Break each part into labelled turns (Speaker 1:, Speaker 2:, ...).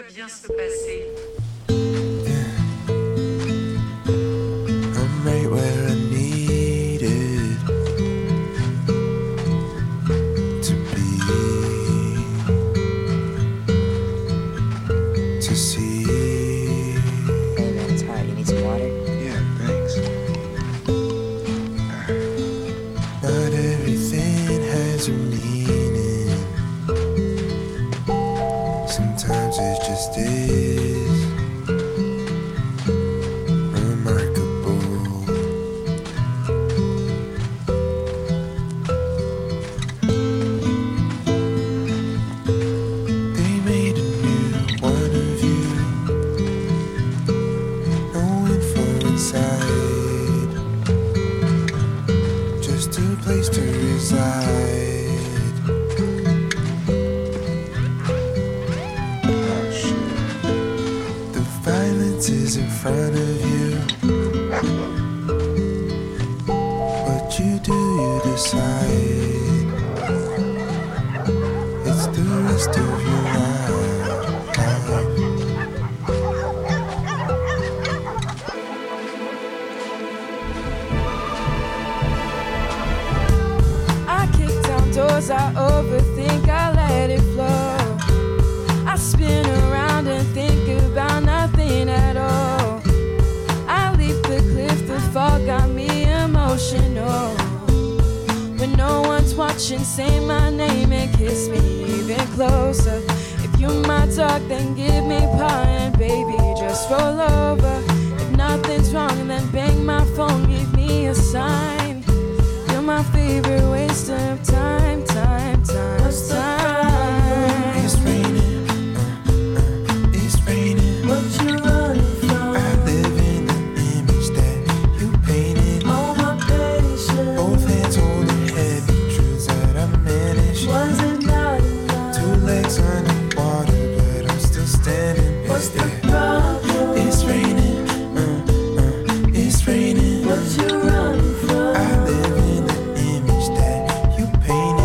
Speaker 1: bien se passer.
Speaker 2: I'm right where I needed to be, to see.
Speaker 3: Hey man, it's hot. You need some water?
Speaker 2: Yeah, thanks. Not everything has a meaning. Sometimes it just is remarkable. They made a new one of you. No info inside, just a place to reside. Oh shit. The violence is in front of you. What you do, you decide. It's the rest of your life.
Speaker 4: I kick down doors, I overthink, I let it flow. I spin around and think about nothing at all. I leap the cliff, the fall got me emotional. When no one's watching, say my name and kiss me even closer. If you're my dog, then give me paw and baby, just roll over. If nothing's wrong, then bang my phone, give me a sign. You're my favorite waste of time, time, time,
Speaker 2: What's the
Speaker 4: time.
Speaker 2: It's raining, it's raining.
Speaker 4: What you running from?
Speaker 2: I live in the image that you painted.
Speaker 4: All my patience.
Speaker 2: Both hands holding heavy truths that I managed.
Speaker 4: Was it not enough?
Speaker 2: Two legs underwater, but I'm still standing.
Speaker 4: What's the
Speaker 2: there.
Speaker 4: problem?
Speaker 2: It's raining, it's raining.
Speaker 4: What you running from?
Speaker 2: I live in the image that you painted.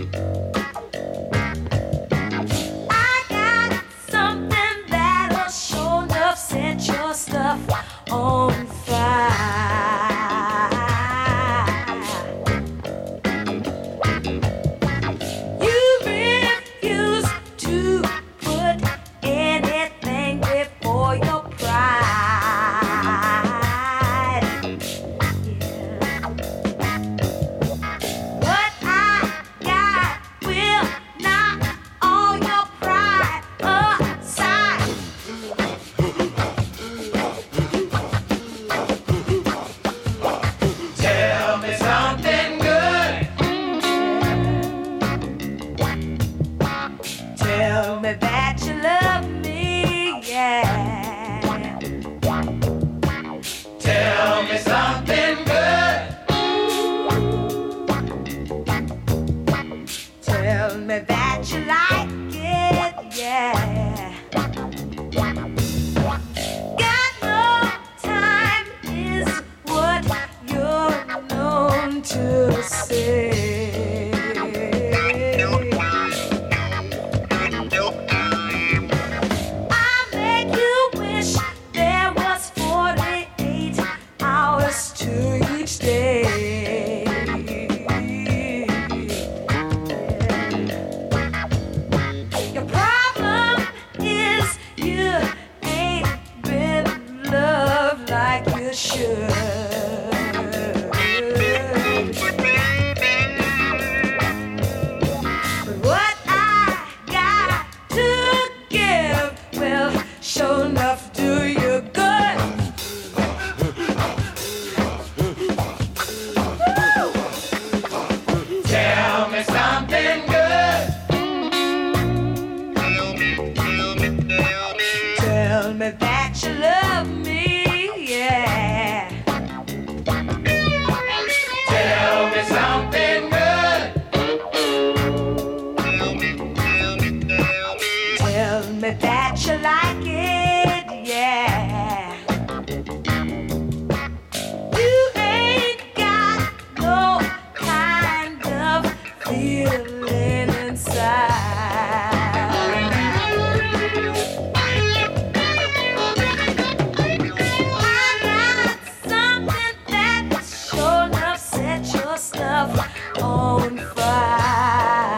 Speaker 4: I got something that'll sure enough set your stuff on fire. You refuse to put anything before your pride. Yeah. What I got will knock all your pride aside.
Speaker 1: Tell me something good.
Speaker 4: Tell me that you love me, yeah.
Speaker 1: Tell me something good.
Speaker 4: Tell me that you like it, yeah. Got no time is what you're known to say. I make you wish there was 48 hours to each day. Your problem is you ain't been loved like you should. But what I got to give will sure enough do you good. Woo!
Speaker 1: Tell me something good.
Speaker 4: Tell me that you love me, yeah.
Speaker 1: Tell me something good.
Speaker 4: Tell me that you like it, yeah. You ain't got no kind of feeling inside. I got something that sure enough set your stuff on fire.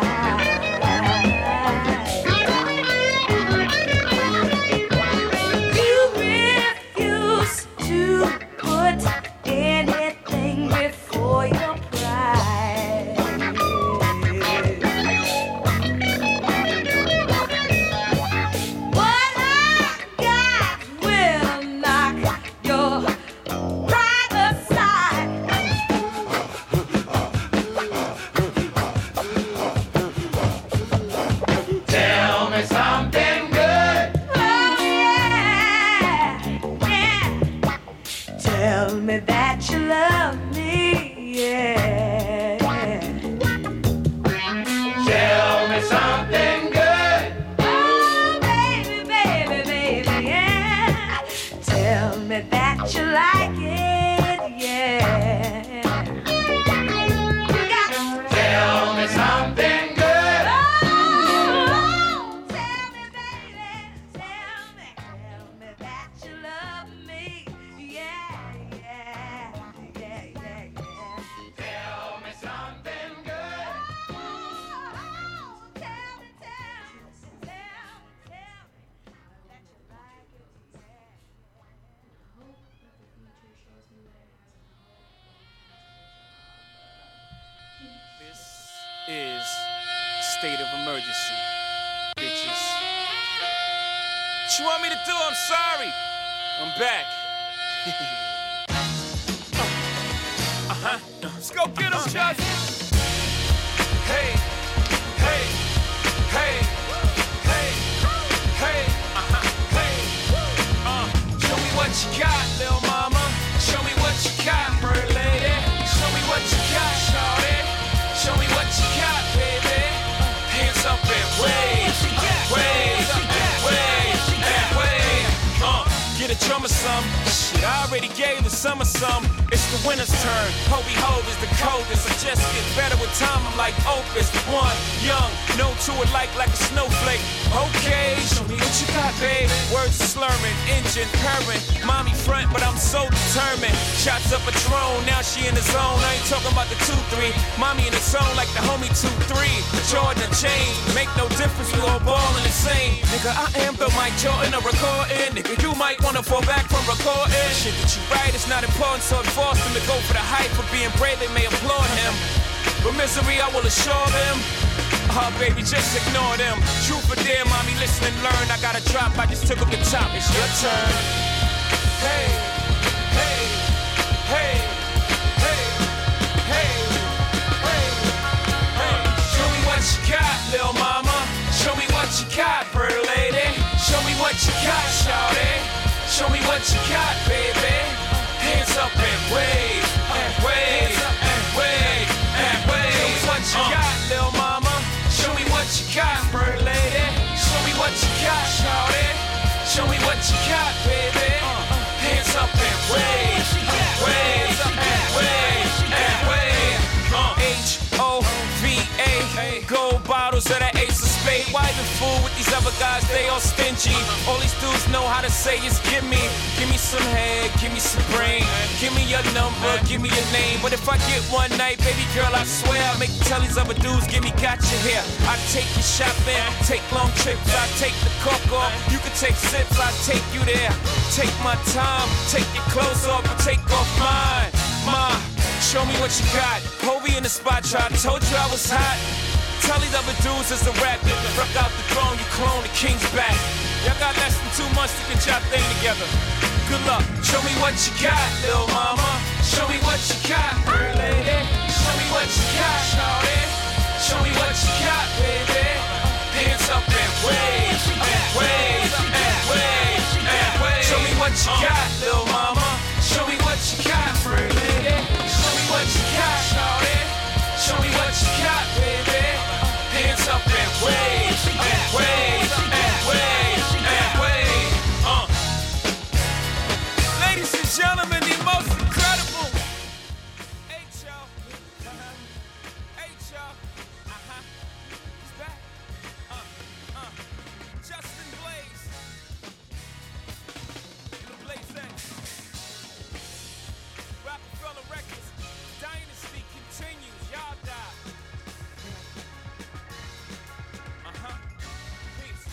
Speaker 4: You refuse to put anything before your pride. What I got will knock your pride aside.
Speaker 1: Tell me something good.
Speaker 4: Oh yeah, yeah. Tell me that you love me, yeah.
Speaker 1: Tell me something good.
Speaker 4: Oh baby, baby, baby, yeah. Tell me that you like it, yeah. You got
Speaker 1: Tell me something good.
Speaker 4: oh, tell me, baby, tell me that you love me, yeah, yeah, yeah, yeah, yeah.
Speaker 1: Tell me something good.
Speaker 4: Oh, tell me that you like it, yeah.
Speaker 5: This is state of emergency, bitches. What you want me to do? I'm sorry. I'm back. Let's go get him, Just. Hey, hey, hey, hey, hey, hey. Show me what you got, little mama. Show me what you got, bird lady. Show me what you got, shawty. Show me what you got, baby. Hands up and wave, wave, wave, and wave. Get a drum or some. Shit, I already gave the summer some. It's the winter's turn. Hobie Hove is the coldest. I just get better with time. I'm like Opus. One, young, no to it like a snowflake. Okay, show me what you got, babe. Words slurring, engine purring. Mommy front, but I'm so determined. Shots up a drone, now she in the zone. I ain't talking about the 2-3. Mommy in the zone like the homie 2-3. Jordan the chain, make no difference. We all ballin' the same. Nigga, I am the Mike Jordan of recording. Nigga, you might wanna fall back from recording. Shit that you write is not important, so it forced him to go for the hype. For being brave, they may applaud him. But misery, I will assure them. Oh, baby, just ignore them. Truth or dare, mommy, listen and learn. I got a drop, I just took up the top. It's your turn. Hey, hey, hey, hey, hey, hey, hey. Show me what you got, lil' mama. Show me what you got, pretty lady. Show me what you got, shawty. Show me what you got, baby. Hands up and wave, and wave, and wave, and wave. Show me what you got, lil' mama. Show me what you got, pretty lady. Show me what you got, shawty. Show me what you got, baby. Hands up and wave, and wave, and wave, and wave. H-O-V-A, gold bottles of that Ace of Spades. Why the fool with these other guys? They all stingy. All these dudes know how to say is give me some head, give me some brain, give me your number, give me your name. But if I get one night, baby girl, I swear I'll make you tell these other dudes, give me gotcha here. I take you shopping, take long trips, I take the cork off. You can take sips, I take you there. Take my time, take your clothes off, and take off mine. Ma, show me what you got. Hobie in the spot, I told you I was hot. Tell these other dudes it's a rap. Rock out the throne, you clone the king's back. Y'all got less than 2 months to get y'all thing together. Good luck. Show me what you got, lil' mama. Show me what you got, pretty lady. Show me what you got, shawty. Show me what you got, baby. Hands up and wave, and wave, and wave, and wave. Show me what you got, lil' mama. Show me what you got, pretty lady. Show me what you got, shawty. Show me what you got, baby. Hands up and wave, and wave, and wave, and wave. Ladies and gentlemen, the most incredible H.O. H.O. He's back. Justin Blaze. The Blaze X. Rockefeller Records. Dynasty continues. Y'all die. Peace.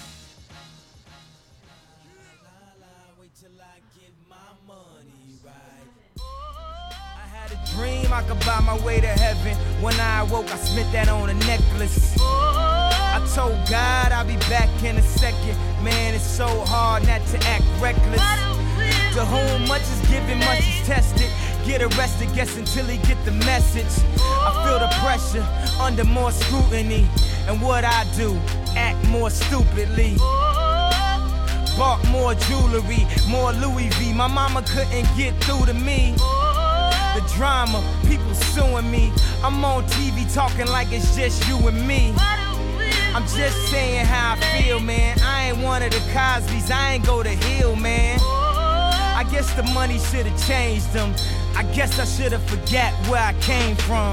Speaker 6: Wait till I get my money right. I had a dream I could buy my way to heaven. When I awoke, I spent that on a necklace. I told God I'll be back in a second. Man, it's so hard not to act reckless. To whom much is given, much is tested. Get arrested, guess until he get the message. I feel the pressure under more scrutiny. And what I do, act more stupidly. Bought more jewelry, more Louis V. My mama couldn't get through to me. The drama, people suing me. I'm on TV talking like it's just you and me. I'm just saying how I feel, man. I ain't one of the Cosbys, I ain't go to Hill, man. I guess the money should've changed them. I guess I should've forgot where I came from.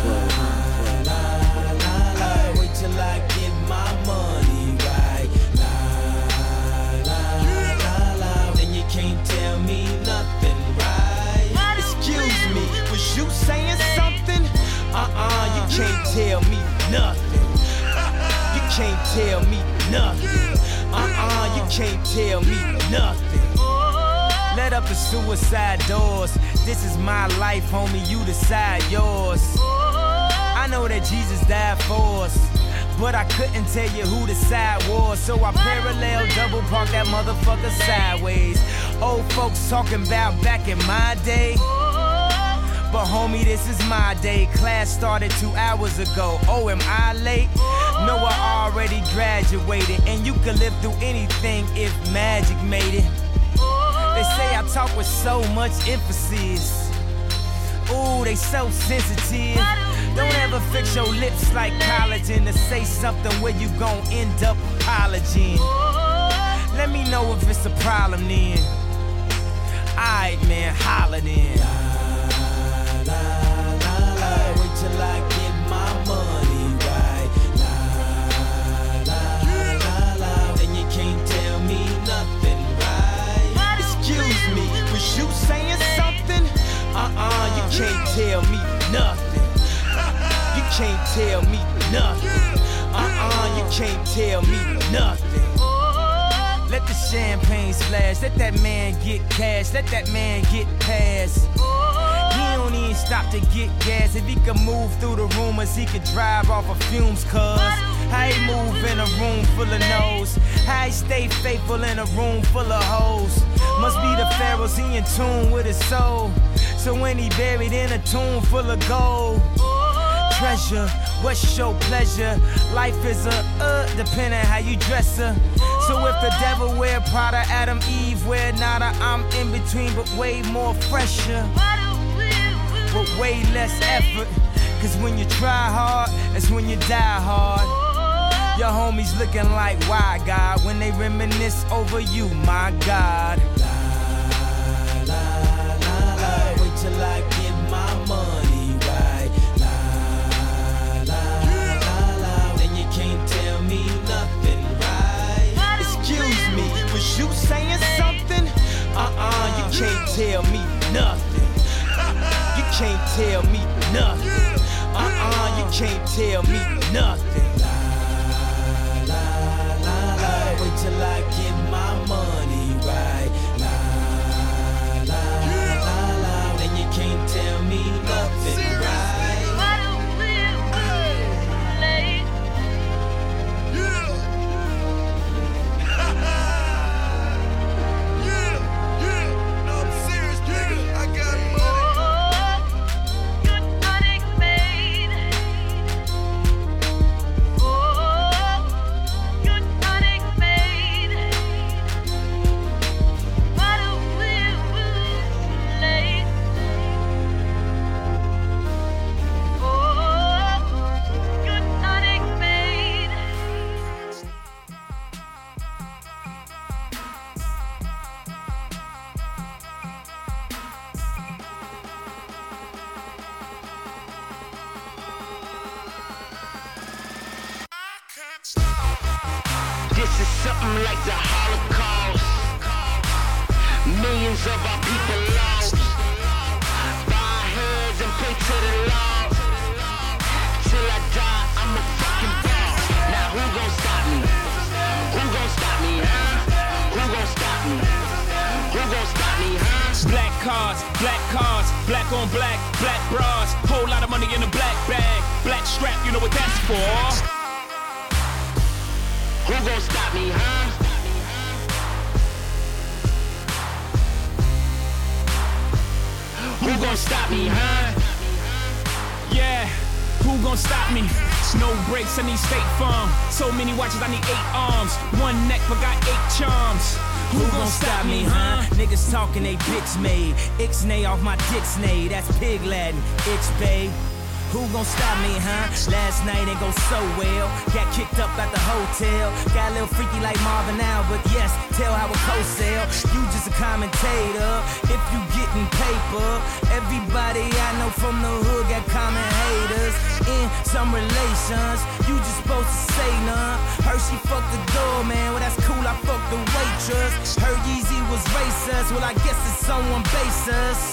Speaker 6: Wait till I get my money right. Then you can't tell me nothing, right? Excuse me, was you saying something? You can't tell me nothing. You can't tell me nothing. You can't tell me nothing. Let up the suicide doors. This is my life, homie, you decide yours. I know that Jesus died for us, but I couldn't tell you who the side was. So I parallel double park that motherfucker sideways. Old folks talking about back in my day, but homie, this is my day. Class started 2 hours ago. Oh, am I late? No, I already graduated. And you could live through anything if magic made it. They say I talk with so much emphasis. Ooh, they so sensitive. Don't ever fix your lips like collagen to say something where you gon' end up apologizing. Let me know if it's a problem then. Alright, man, holla then. la, la, la. Wait till I get my money right. La, la, la, la. Then you can't tell me nothing, right? Excuse me, was you saying something? You can't tell me nothing. You can't tell me nothing. You can't tell me nothing. Let the champagne splash, let that man get cash, let that man get past. He don't even stop to get gas. If he could move through the rumors, he could drive off of fumes, cuz how he move in a room full of no's, how he stay faithful in a room full of hoes. Must be the pharaohs, he in tune with his soul. So when he buried in a tomb full of gold, treasure, what's your pleasure? Life is depending how you dress her. So if the devil wear Prada, Adam, Eve wear nada, I'm in between but way more fresher, with way less effort. Cause when you try hard, that's when you die hard. Your homies looking like, why God? When they reminisce over you, my God. La, la, la, la. Wait till I get my money right. La, la, la, la. Then you can't tell me nothing, right? Excuse me, was you saying something? You can't tell me nothing. You can't tell me nothing. You can't tell me nothing. La, la, la, la. Wait till I get my money right. La, la, la, la. Then you can't tell me nothing, right?
Speaker 7: This is something like the Holocaust. Millions of our people lost. Bow our heads and pray to the Lord. Till I die, I'm a fucking boss. Now who gon' stop me? Who gon' stop me, huh? Who gon' stop me? Who gon' stop me, huh?
Speaker 5: Black cars, black on black, black bras. Whole lot of money in a black bag. Black strap, you know what that's for.
Speaker 7: Who gon' stop me, huh? Who gon' stop me, huh?
Speaker 5: Yeah, who gon' stop me? No brakes, I need State Farm. So many watches, I need 8 arms. One neck, but got 8 charms. Who gon' stop me, huh?
Speaker 6: Niggas talking they bitch made. Ixnay off my dicksnay, that's pig Latin. Ixbay. Who gon' stop me, huh? Last night ain't go so well. Got kicked up at the hotel. Got a little freaky like Marvin now, but yes, tell how it co-sell. You just a commentator. If you getting paper, everybody I know from the hood got common haters. In some relations, you just supposed to say none. Heard she fucked the doorman, well that's cool, I fucked the waitress. Heard Yeezy was racist, well I guess it's someone basis.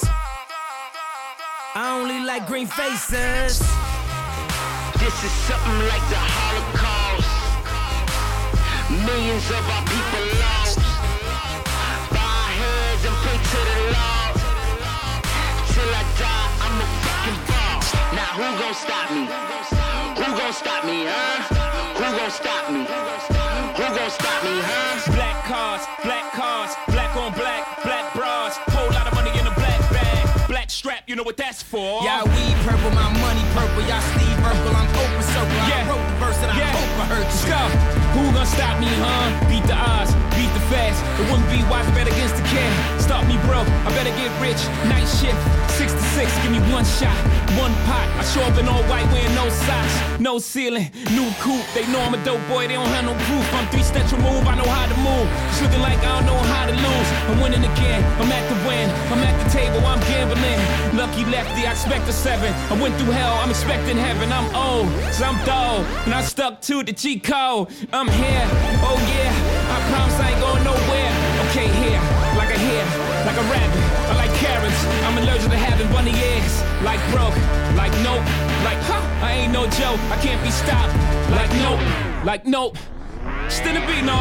Speaker 6: I only like green faces.
Speaker 7: This is something like the Holocaust. Millions of our people lost. Bow our heads and pray to the Lord. Till I die, I'm a fucking boss. Now who gon' stop me? Who gon' stop me, huh? Who gon' stop me? Who gon' stop me, huh?
Speaker 5: Black cars, black on black, black bras. Whole lot of money in a black bag. Black strap, you know what that's for.
Speaker 6: Y'all weed purple, my money purple. Y'all Steve Urkel, I'm open circle. I wrote the verse and I hope I heard you.
Speaker 5: Let's go. Who gon' stop me, huh? Beat the odds, beat the fast. It wouldn't be wise to bet against the cat. Stop me, bro. I better get rich. Night shift, 6 to 6. Give me one shot, one pot. I show up in all white, wearing no socks, no ceiling, new coupe. They know I'm a dope boy. They don't have no proof. I'm 3 steps removed. I know how to move. It's looking like I don't know how to lose. I'm winning again. I'm at the win. I'm at the table. I'm gambling. Lucky lefty. I expect a 7. I went through hell. I'm expecting heaven. I'm old, so I'm dull, and I stuck to the cheat code. I'm here. Oh yeah. I promise I ain't going nowhere. Okay, here, like a hare, like a rabbit. I like carrots. I'm allergic to having bunny ears. Like broke, like nope, like huh. I ain't no joke. I can't be stopped. Like nope, like nope. Still a beat, no.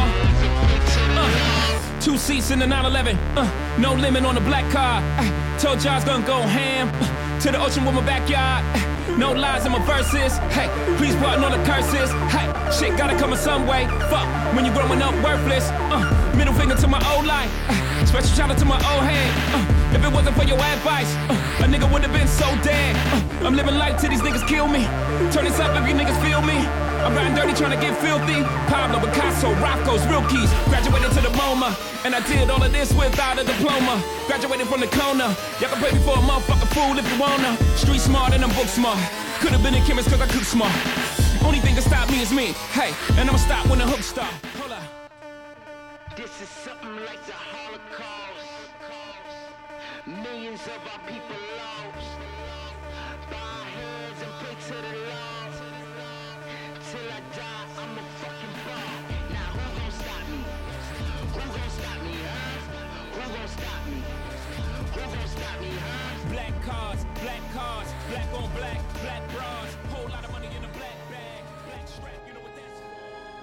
Speaker 5: 2 seats in the 911. No limit on the black car. Told you I was gonna go ham. To the ocean with my backyard. No lies in my verses. Hey, please pardon all the curses. Hey, shit gotta come in some way. Fuck, when you growing up worthless. Middle finger to my old life. Special shout out to my old head. If it wasn't for your advice, a nigga would've been so dead. I'm living life till these niggas kill me. Turn this up if you niggas feel me. I'm riding dirty trying to get filthy. Pablo, Picasso, Rocco's, real keys. Graduated to the MoMA, and I did all of this without a diploma. Graduated from the corner. Y'all can pay me for a motherfucking fool if you wanna. Street smart and I'm book smart. Could've been a chemist cause I cook smart. Only thing that stop me is me. Hey, and I'ma stop when the hook stop. Hold up.
Speaker 7: This is something like the Holocaust. Millions of our people lost. Bow our heads and pray to the Lord. Till I die, I'm a fucking ball. Now who gon' stop me? Who gon' stop me, huh? Who gon' stop me? Who gon' stop me, huh?
Speaker 5: Black cars, black on black, black bras. Whole lot of money in a black bag, black strap, you know what that's for.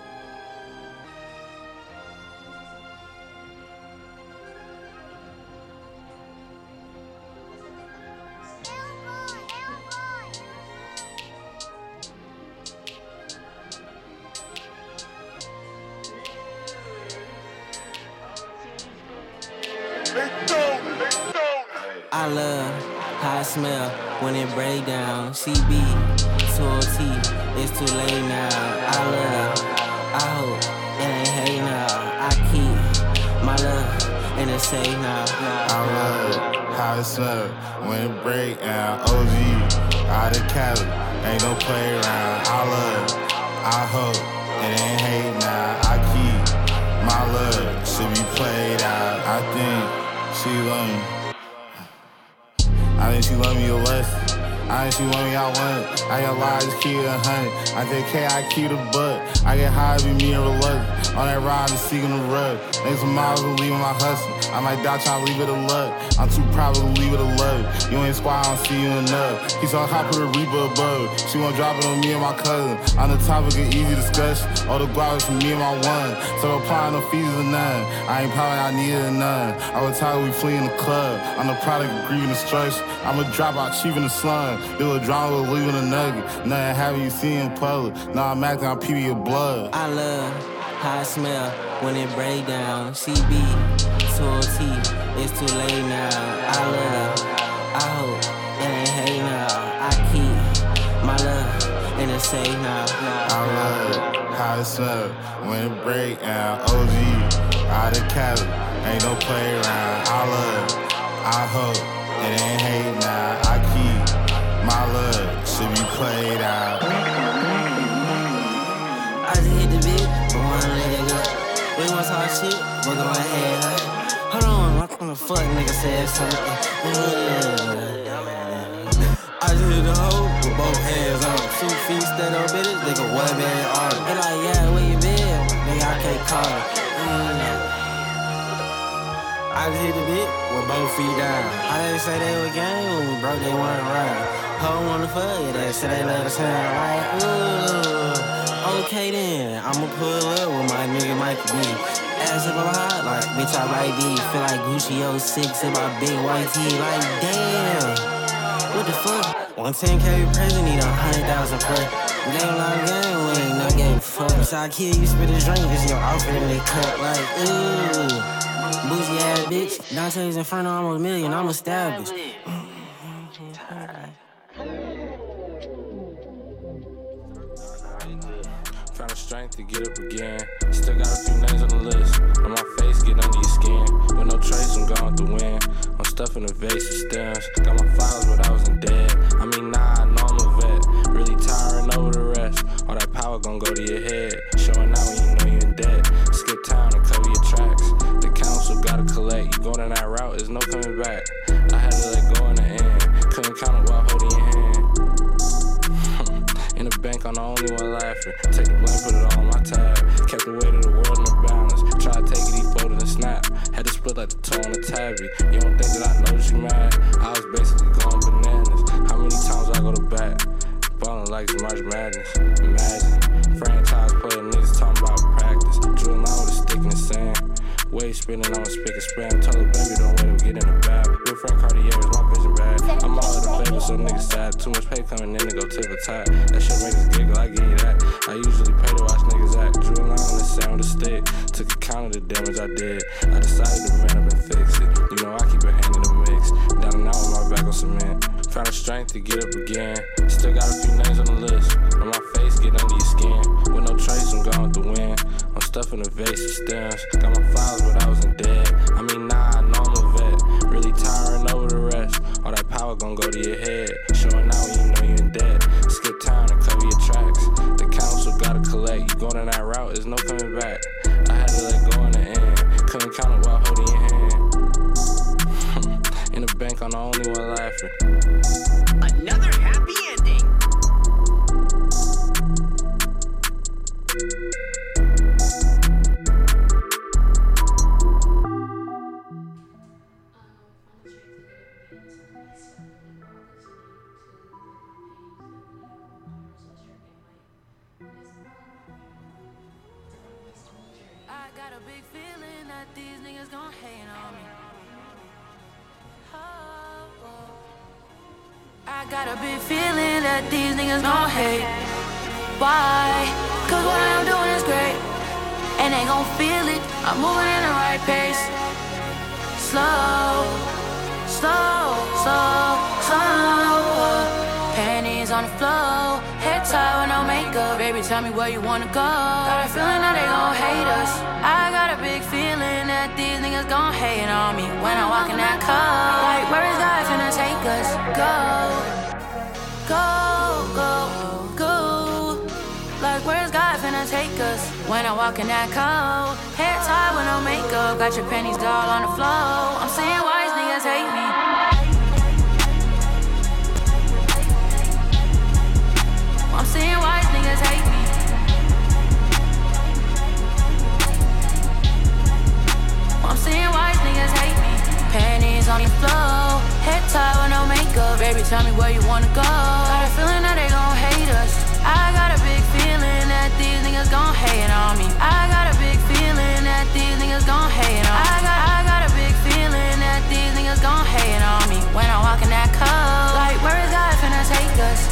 Speaker 8: I love how I smell when it break down. CB to a T, it's too late now. I love, I hope it ain't hate now. I keep my love in the safe now.
Speaker 9: I love how it smell when it break down. OG out of Cali, ain't no play around. I love, I hope it ain't hate now. I keep my love, should be played out. I think she love me. I think she love me a lesson. I think she want me, I want it. I got lies, just keep it 100. I take care, I keep the butt. I get high, be me and reluctant. On that ride, just seeking the rug. Make some miles and leaving my hustle. I might die trying to leave it a luck. I'm too proud to leave it a love. You ain't squad, I don't see you enough. He saw hop with a reaper above. She won't drop it on me and my cousin. On the topic of easy discussion. All the guap is from me and my one. So applying no fees or none. I ain't probably I needed a none. I was tired we flee in the club. I'm the product of grieving destruction. I'ma drop out achieving the slum. Little drama was leaving a nugget. Nothing having you see in public. Now I'm acting on PB your blood.
Speaker 8: I love how I smell when it break down. CB to a T, it's too late now. I love, I hope it ain't hate now. I keep my love in the safe now.
Speaker 9: I love how it smell when it break down. OG out of Cali, ain't no play around. I love, I hope it ain't hate now. I keep my love, should be played out.
Speaker 8: I just hit the beat, but wanna let it go. We want to talk shit, but go ahead. Hold on, what the fuck nigga said something? I just hit the hoe with both hands on. 2 feet stand up bitches, nigga 1 man arm. They like, yeah, where you been? Nigga, I can't call it. I just hit the beat with both feet down. I didn't say they were gang when we broke, they weren't right. Hoe wanna fuck, yeah, they say they love the sound like, ooh. Okay then, I'ma pull up with my nigga Michael B. Ass if I'm hot, like, bitch, I like D. Feel like Gucci 06 in my big white tee, like, damn. What the fuck? 110K present, need 100,000 per. Game like game, we ain't no game fuck. So I kill you, spit a drink, it's your outfit in they cut, like, ooh. Bougie ass bitch, Dante's in front of almost $1 million, I'm established.
Speaker 10: Found the strength to get up again. Still got a few names on the list. On my face, get under your skin. With no trace, I'm gone with the wind. I'm stuffing the vase with stems. Got my files, but I wasn't dead. I mean, nah, I know I'm a vet. Really tiring over the rest. All that power gon' go to your head. Showing out when you know you're in debt. Skip town and cover your tracks. The council gotta collect. You go down that route, there's no coming back. I had to let go in the end. Couldn't count it while holding your hand. In the bank, I'm the only one laughing. Take the blame, put it all on my tab. Kept the weight of the world in the balance. Try to take it, he folded and snap. Had to split like the toe on the tabby. You don't think that I know that you mad? I was basically going bananas. How many times I go to bat? Ballin' like it's March Madness. Imagine. Franchise player niggas talking about practice. Drilling out with a stick in the sand. Wave spinning on a spick and spam. Tell her baby don't let him get in the bag. Real friend Cartier is my vision bad. I'm all in the favor, so niggas sad. Too much pay coming in to go tip the top. That shit make us giggle, I give you that. I usually pay to watch niggas act. Drew a line on the sand with a stick. Took account of the damage I did. I decided to man up and fix it. You know I keep a hand in the mix. Down and out with my back on cement. Found the strength to get up again. Still got a few names on the list. On my face, get under your skin. With no trace, I'm gone with the wind. I'm stuffing the vase with stems. Got my files, but I wasn't dead. I mean, nah, I know I'm a vet. Really tiring over the rest. All that power gon' go to your head. Showing out when you know you're in debt. Skip town and cover your tracks. The council gotta collect. You go down that route, there's no coming back. I had to let go in the end. Couldn't count it while holding your hand. In the bank, I'm the only one laughing.
Speaker 11: Another happy ending.
Speaker 4: I got a big feeling that these niggas gon' hate on me. I got a big feeling that these niggas gon' hate. Why? Cause what I'm doing is great. And they gon' feel it. I'm moving in the right pace. Slow, slow, slow, slow. Panties on the floor. Head tied with no makeup. Baby, tell me where you wanna go. Got a feeling that they gon' hate us. I got a big feeling that these niggas gon' hate on me when I walk in that car. Like, where is God finna take us? Go, go, go, go. Like, where's God finna take us when I walk in that car? Head tied with no makeup. Got your panties doll on the floor. I'm saying why these niggas hate me. I'm seeing why these niggas hate me. I'm seeing why these niggas hate me. Panties on the floor, head tied with no makeup. Baby, tell me where you wanna go. Got a feeling that they gon' hate us. I got a big feeling that these niggas gon' hate on me. I got a big feeling that these niggas gon' hate on me. I got a big feeling that these niggas gon' hate on me when I walk in that car. Like, where is God finna take us?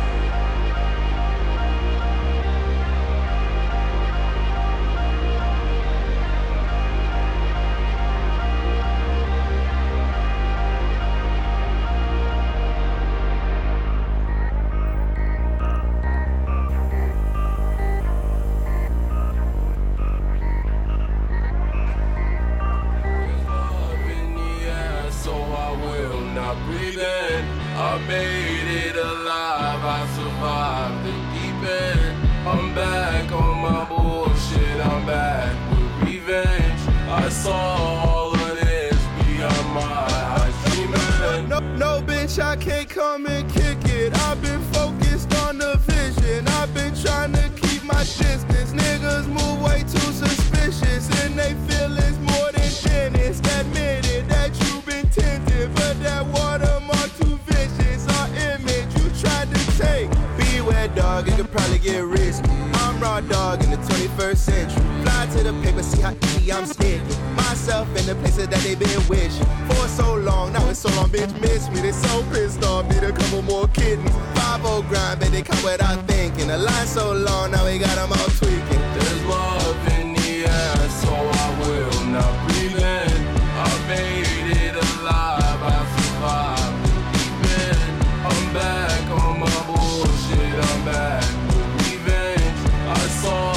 Speaker 12: I made it alive, I survived the deep end. I'm back on my bullshit, I'm back with revenge. I saw all of this beyond my eyes dreaming.
Speaker 13: No, bitch, I can't come and kick it. I've been focused on the vision. I've been trying to keep my distance. Niggas move way too suspicious, and they feel it's more than tennis. Admit it that you've been tempted, but that watermark too vicious. Our image you tried to take. Beware, dog, it could probably get risky. I'm raw dog in the 21st century. Fly to the paper, see how easy I'm sticking myself in the places that they been wishing for so long. Now it's so long, bitch, miss me. They so pissed off, need a couple more kidneys. 5-0 grind, but they come without thinking. The line so long, now we got them all tweaking.
Speaker 12: There's love in the air, so I will not breathe in. I made it alive, I survived the deep end. I'm back on my bullshit, I'm back with revenge. I saw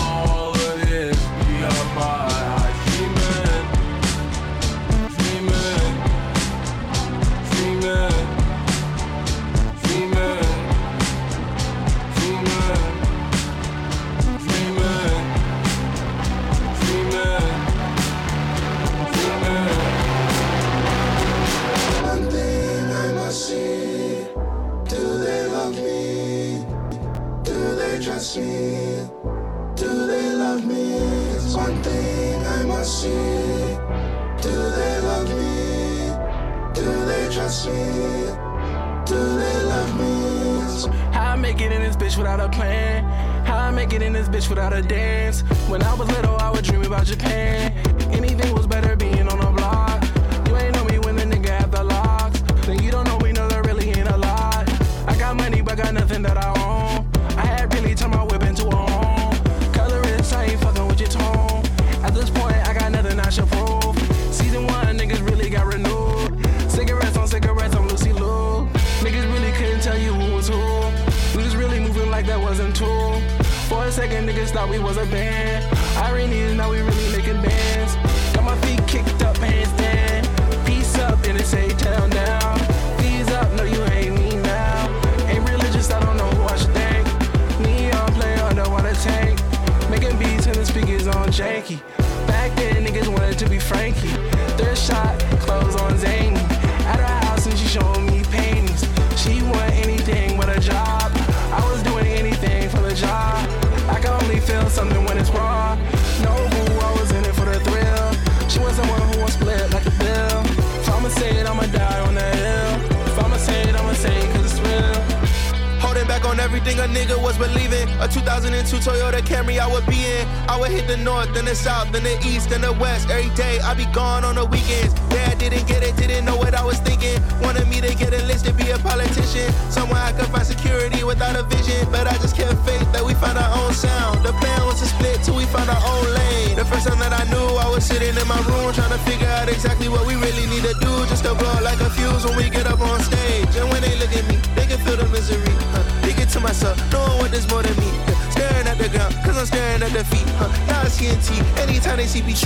Speaker 2: see? Do they love me? Do they trust me? Do they love me?
Speaker 14: How I make it in this bitch without a plan? How I make it in this bitch without a dance? When I was little, I would dream about Japan. Anything was better being on the block. You ain't know me when the nigga had the locks. Then you don't know me, no, there really ain't a lot. I got money, but got nothing that I own. I had really turned my whip into a home. Colorist, I ain't fucking with your tone. At this point, I got nothing I should prove. Season 1, niggas really got renewed. Cigarettes on cigarettes, I'm Lucy Lou. Niggas really couldn't tell you who was who. We was really moving like that wasn't true. For a second, niggas thought we was a band. Irony is now we really making bands. Got my feet kicked up, handstand. Peace up, and it say town down. Fees up, no you ain't me now. Ain't religious, I don't know who I should thank. Neon play underwater tank. Making beats and the speakers on janky. Back then, niggas wanted to be Frankie. Third shot, clothes on zany. At her house and she showing me paintings. She want anything but a job. I was doing anything for the job. I can only feel something when it's raw. No boo, I was in it for the thrill. She was someone who was split like a bill. If I'ma say it, I'ma die on the hill. If I'ma say it, I'ma say it 'cause it's real.
Speaker 13: Holding back on everything a nigga was believing. A 2002 Toyota Camry I would be in. I would hit the north, then the south, then the east, then the west. Every day I be gone on the weekends. Yeah, I didn't get it, didn't know what I was thinking. Wanted me to get enlisted, be a politician. Somewhere I could find security without a vision. But I just kept faith that we found our own sound. The plan was to split till we found our own lane. The first time that I knew, I was sitting in my room trying to figure out exactly what we really need to do. Just to blow like a fuse when we get up on stage. And when they look at me, they can feel the misery. Thinking to myself, knowing what there's more than me. Staring at the ground, cause I'm staring at the feet. Now I see TNT, anytime they see me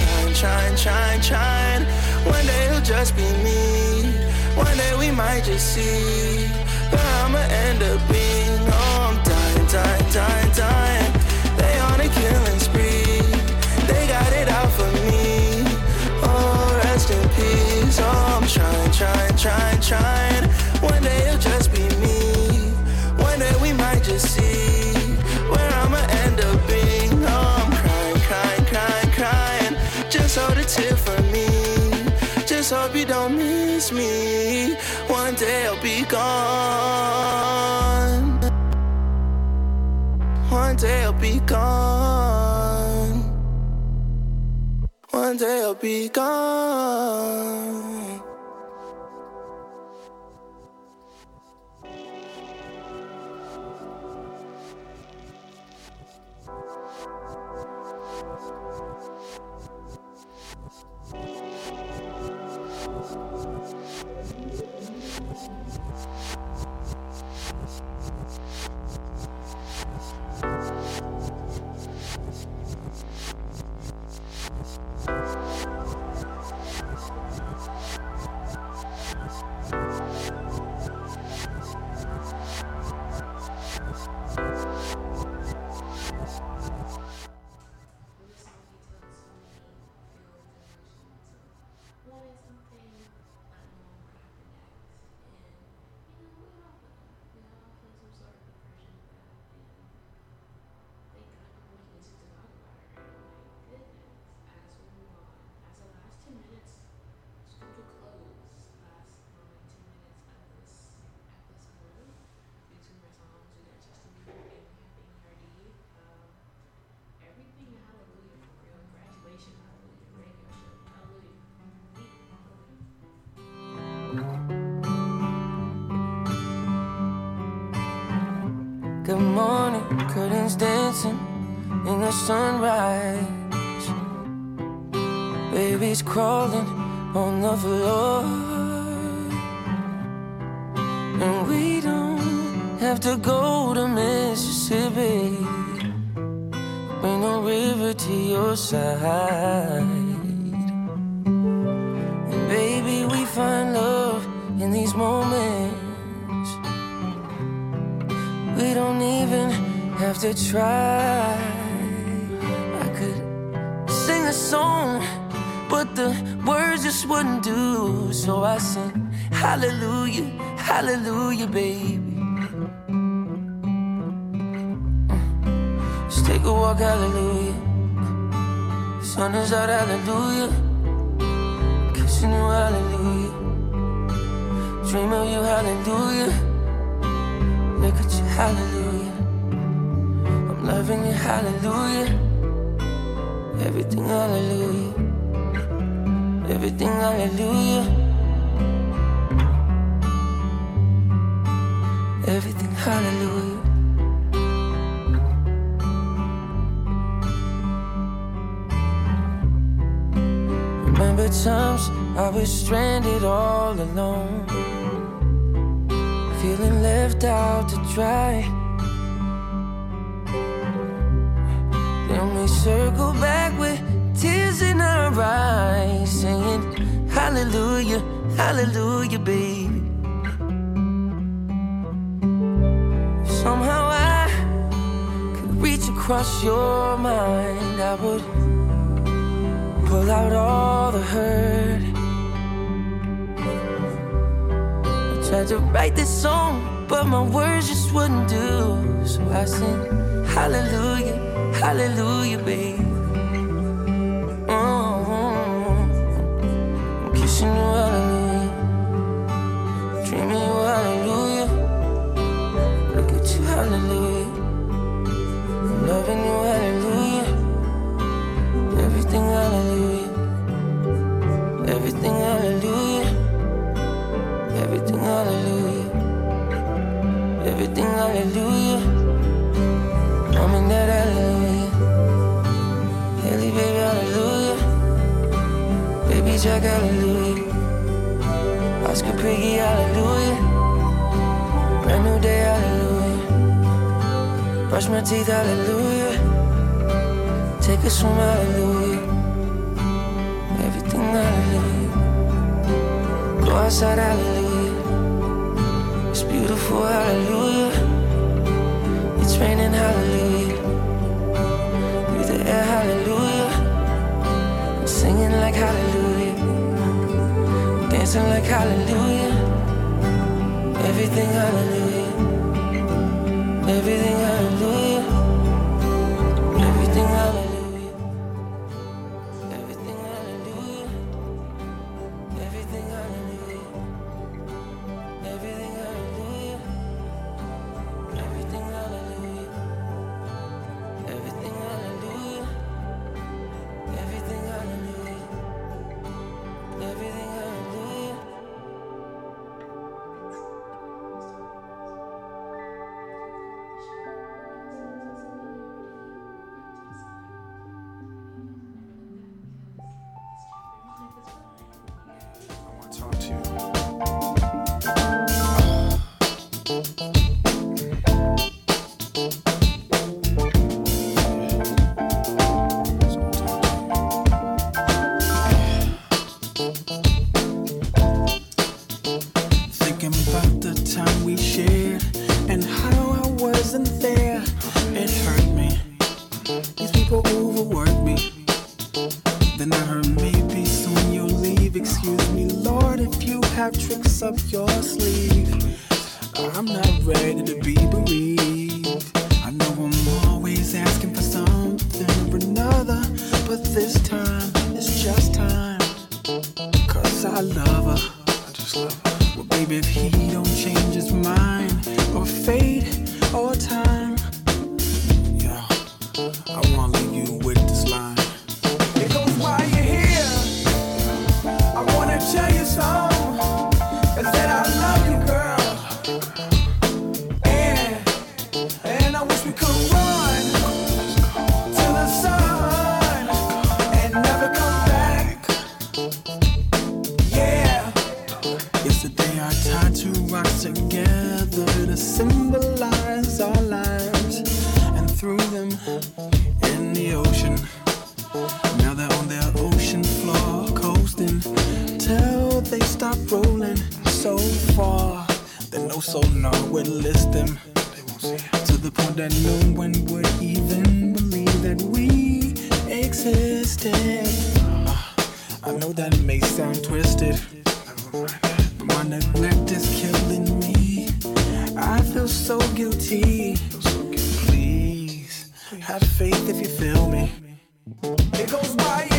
Speaker 13: trying. One day it'll just be me. One day we might just see where I'ma end up being. Oh, I'm dying. They on a killing spree. They got it out for me. Oh, rest in peace. Oh, I'm trying. One day it'll just be me. One day we might just see where I'ma end up being. Oh, I'm crying. Just hold a tear for me. Just hope you don't miss me. One day I'll be gone. One day I'll be gone. One day I'll be gone.
Speaker 15: Good morning, curtains dancing in the sunrise. Baby's crawling on the floor. And we don't have to go to Mississippi. Bring a river to your side. And baby, we find love in these moments. We don't even have to try. I could sing a song, but the words just wouldn't do. So I sing hallelujah, hallelujah, baby. Just take a walk, hallelujah. sun is out, hallelujah. Kissing you, hallelujah. Dream of you, hallelujah. Look at you, hallelujah. I'm loving you, hallelujah. Everything, hallelujah. Everything, hallelujah. Everything, hallelujah. Remember times I was stranded all alone, feeling left out to dry. Then we circle back with tears in our eyes, saying hallelujah, hallelujah, baby. Somehow I could reach across your mind, I would pull out all the hurt. I tried to write this song, but my words just wouldn't do. So I sing hallelujah, hallelujah, baby. I'm kissing you, hallelujah. Dreaming you, hallelujah. Look at you, hallelujah. I'm loving you, hallelujah. Everything, hallelujah. Everything, hallelujah. Everything, hallelujah. Everything, hallelujah. I'm in that hallelujah. Haley, baby, hallelujah. Baby Jack, hallelujah. Oscar Piggy, hallelujah. Brand new day, hallelujah. Brush my teeth, hallelujah. Take a swim, hallelujah. Everything, hallelujah. Go outside, hallelujah. It's beautiful, hallelujah. It's raining, hallelujah. Breathe the air, hallelujah. I'm singing like hallelujah. Dancing like hallelujah. Everything, hallelujah. Everything, hallelujah. Everything, hallelujah.
Speaker 16: Have faith if you feel me. It goes by.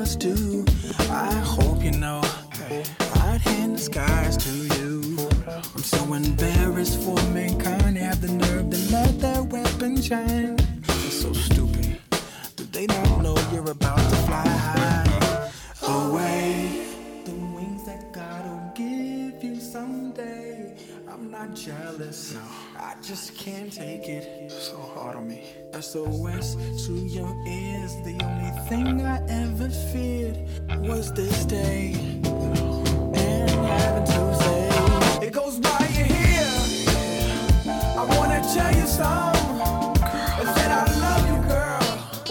Speaker 14: else do. I hope you know, right hand the skies to you. I'm so embarrassed for mankind, have the nerve to let their weapon shine. It's so stupid that they don't know you're about to fly high away. The wings that God will give you someday. I'm not jealous, no, I just can't take it. So hard on me. SOS to your ears. The only thing I ever feared was this day. And having to say, it goes by you here. I wanna tell you something. I said I love you, girl.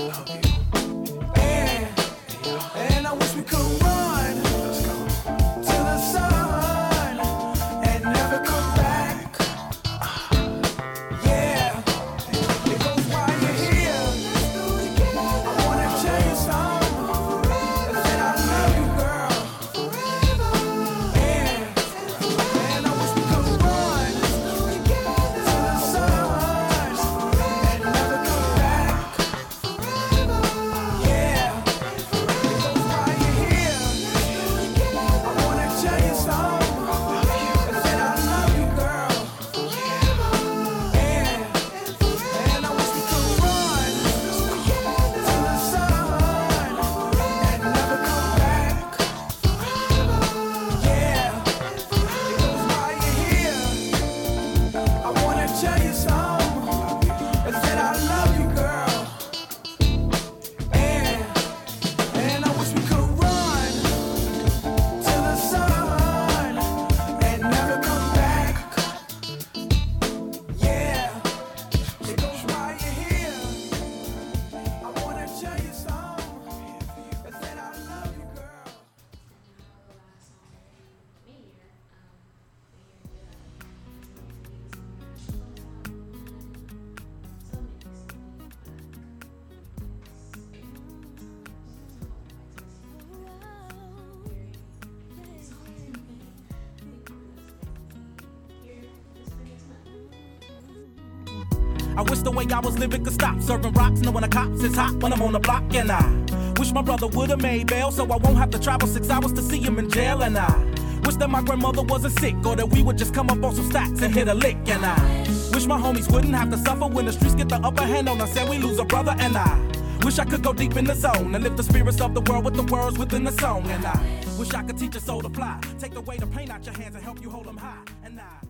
Speaker 14: And I wish we could run to the sun and never come back. Yeah, it goes while you're here. I wanna tell you something. I said I love you, girl. And I wish we could run to the sun and never come back. Yeah.
Speaker 16: I wish the way I was living could stop. Serving rocks, knowing the cops is hot when I'm on the block. And I wish my brother would've made bail so I won't have to travel 6 hours to see him in jail. And I wish that my grandmother wasn't sick or that we would just come up on some stacks and hit a lick. And I wish my homies wouldn't have to suffer when the streets get the upper hand on us and we lose a brother. And I wish I could go deep in the zone and lift the spirits of the world with the words within the song. And I wish I could teach a soul to fly, take away the pain out your hands and help you hold them high. And I